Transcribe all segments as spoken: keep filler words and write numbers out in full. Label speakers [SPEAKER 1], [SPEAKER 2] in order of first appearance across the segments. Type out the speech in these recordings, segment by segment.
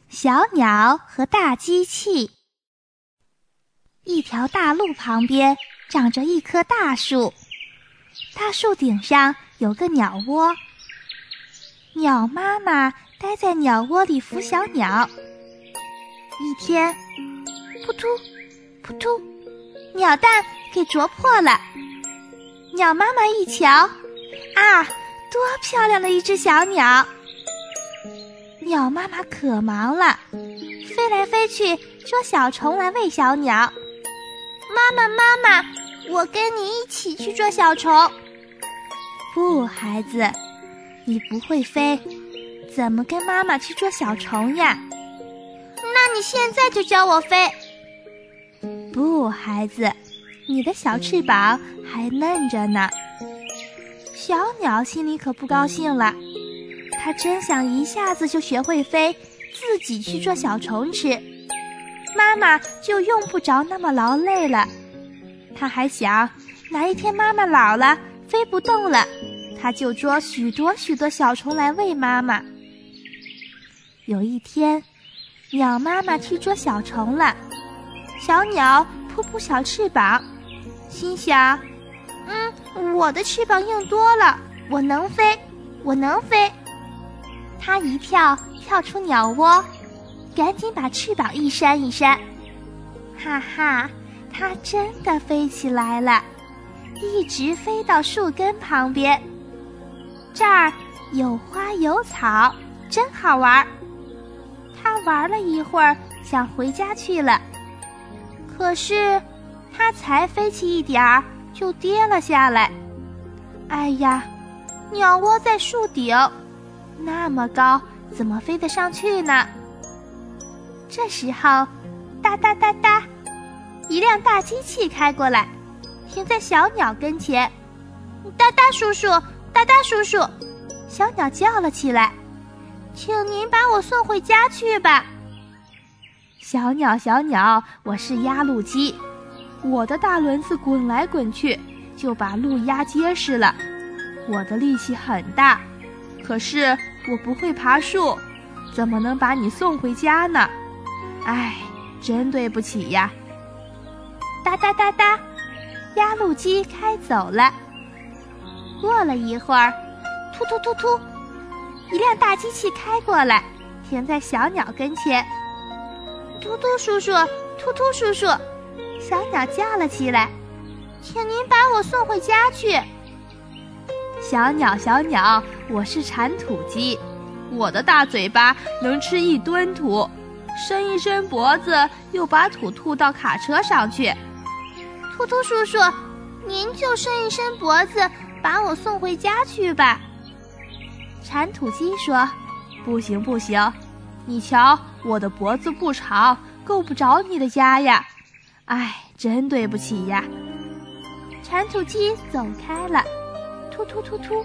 [SPEAKER 1] 小鸟和大机器。一条大路旁边长着一棵大树，大树顶上有个鸟窝，鸟妈妈待在鸟窝里孵小鸟。一天，扑突扑突，鸟蛋给啄破了。鸟妈妈一瞧，啊，多漂亮的一只小鸟！鸟妈妈可忙了，飞来飞去捉小虫来喂小鸟。妈妈妈妈，我跟你一起去捉小虫。不，孩子，你不会飞，怎么跟妈妈去捉小虫呀？那你现在就教我飞。不，孩子，你的小翅膀还嫩着呢。小鸟心里可不高兴了，它真想一下子就学会飞，自己去捉小虫吃，妈妈就用不着那么劳累了。它还想，哪一天妈妈老了，飞不动了，它就捉许多许多小虫来喂妈妈。有一天，鸟妈妈去捉小虫了，小鸟扑扑小翅膀，心想，嗯，我的翅膀硬多了，我能飞，我能飞。它一跳跳出鸟窝，赶紧把翅膀一扇一扇，哈哈，它真的飞起来了，一直飞到树根旁边。这儿有花有草，真好玩。它玩了一会儿，想回家去了，可是它才飞起一点儿就跌了下来。哎呀，鸟窝在树顶，那么高，怎么飞得上去呢？这时候，哒哒哒哒，一辆大机器开过来，停在小鸟跟前。哒哒叔叔，哒哒叔叔，小鸟叫了起来，请您把我送回家去吧。小鸟小鸟，我是压路机，我的大轮子滚来滚去，就把路压结实了。我的力气很大，可是我不会爬树，怎么能把你送回家呢？唉，真对不起呀。哒哒哒哒，压路机开走了。过了一会儿，突突突突，一辆大机器开过来，停在小鸟跟前。突突叔叔，突突叔叔，小鸟叫了起来，请您把我送回家去。小鸟小鸟，我是铲土机，我的大嘴巴能吃一吨土，伸一伸脖子又把土吐到卡车上去。突突叔叔，您就伸一伸脖子把我送回家去吧。铲土机说，不行不行，你瞧我的脖子不长，够不着你的家呀。唉，真对不起呀。铲土机走开了，突突突突。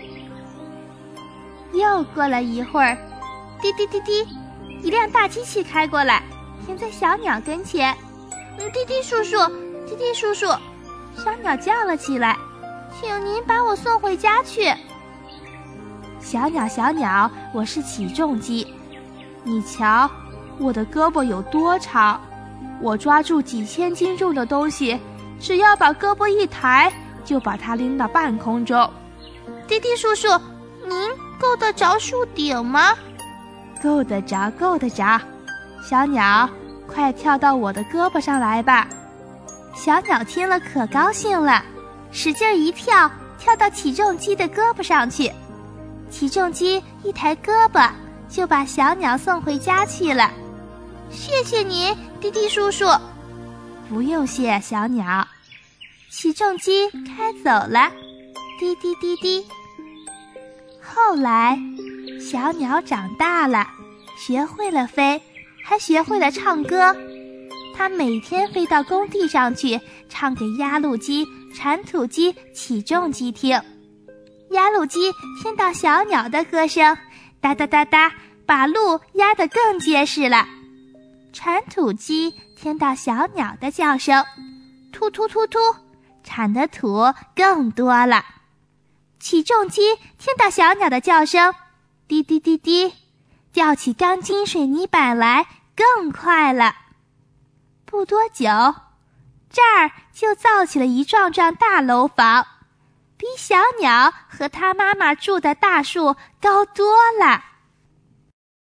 [SPEAKER 1] 又过了一会儿，滴滴滴滴，一辆大机器开过来，停在小鸟跟前。嗯，滴滴叔叔，滴滴叔叔，小鸟叫了起来，请您把我送回家去。小鸟小鸟，我是起重机，你瞧我的胳膊有多长，我抓住几千斤重的东西，只要把胳膊一抬，就把它拎到半空中。滴滴叔叔，您够得着树顶吗？够得着，够得着。小鸟，快跳到我的胳膊上来吧。小鸟听了可高兴了，使劲一跳，跳到起重机的胳膊上去。起重机一抬胳膊，就把小鸟送回家去了。谢谢您，滴滴叔叔。不用谢，小鸟。起重机开走了，滴滴滴滴。后来，小鸟长大了，学会了飞，还学会了唱歌。它每天飞到工地上去，唱给压路机、铲土机、起重机听。压路机听到小鸟的歌声，哒哒哒哒，把路压得更结实了。铲土机听到小鸟的叫声，突突突突，铲的土更多了。起重机听到小鸟的叫声，滴滴滴滴， 吊起钢筋水泥板来更快了。不多久，这儿就造起了一幢幢大楼房，比小鸟和它妈妈住的大树高多了。